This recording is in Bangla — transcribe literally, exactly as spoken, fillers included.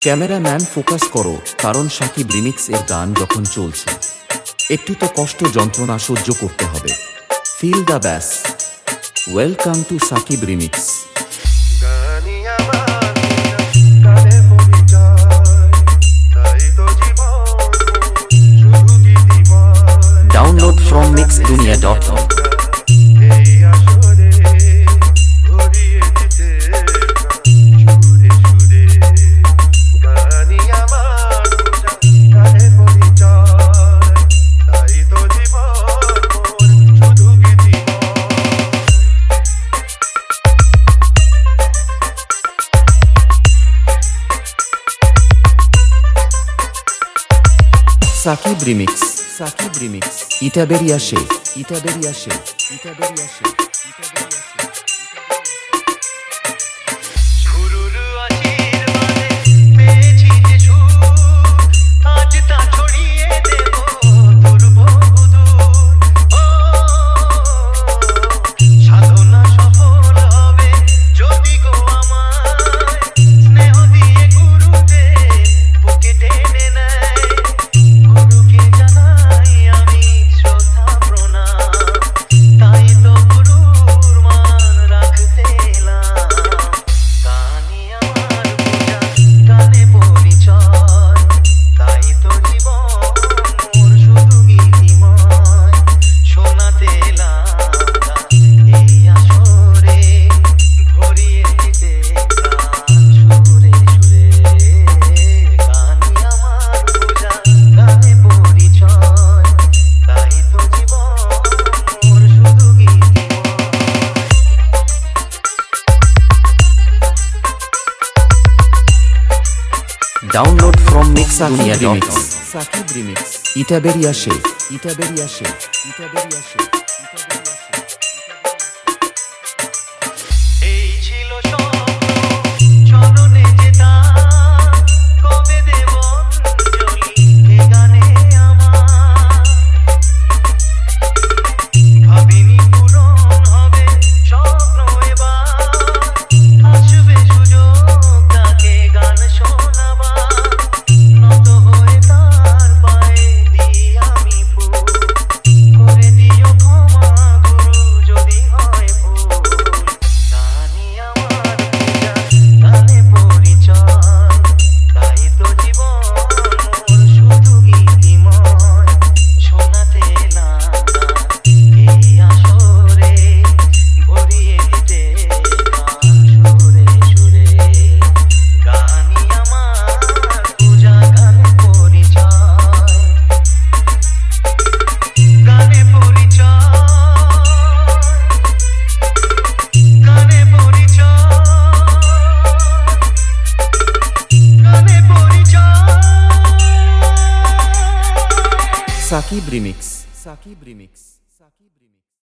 ক্যামেরাম্যান ফোকাস করো, কারণ সাকিব রিমিক্স এর গান যখন চলছে একটু তো কষ্ট যন্ত্রণা সহ্য করতে হবে। Feel the bass. Welcome to Sakib remix. Download from mix Dunia dot com. Sakib remix, Sakib remix. ইটা বেরিয়া সে, ইটা বেরিয়া সে, ইটা বেরিয়া সে, ইটা বেরিয়া সে। Download from mix Dunia dot com. Sakib remix. ইটা বেরিয়া সে, ইটা বেরিয়া সে, ইটা বেরিয়া সে, ইটা বেরিয়া সে। এই ছিল স্বপ্ন চরণে যেতা, কবে দেব অঞ্জলি এ গানে আমার। ভাবিনি পূরণ হবে স্বপ্ন, এবার আসবে সুযোগ তাকে গান শোনাবার। Sakib remix, Sakib remix.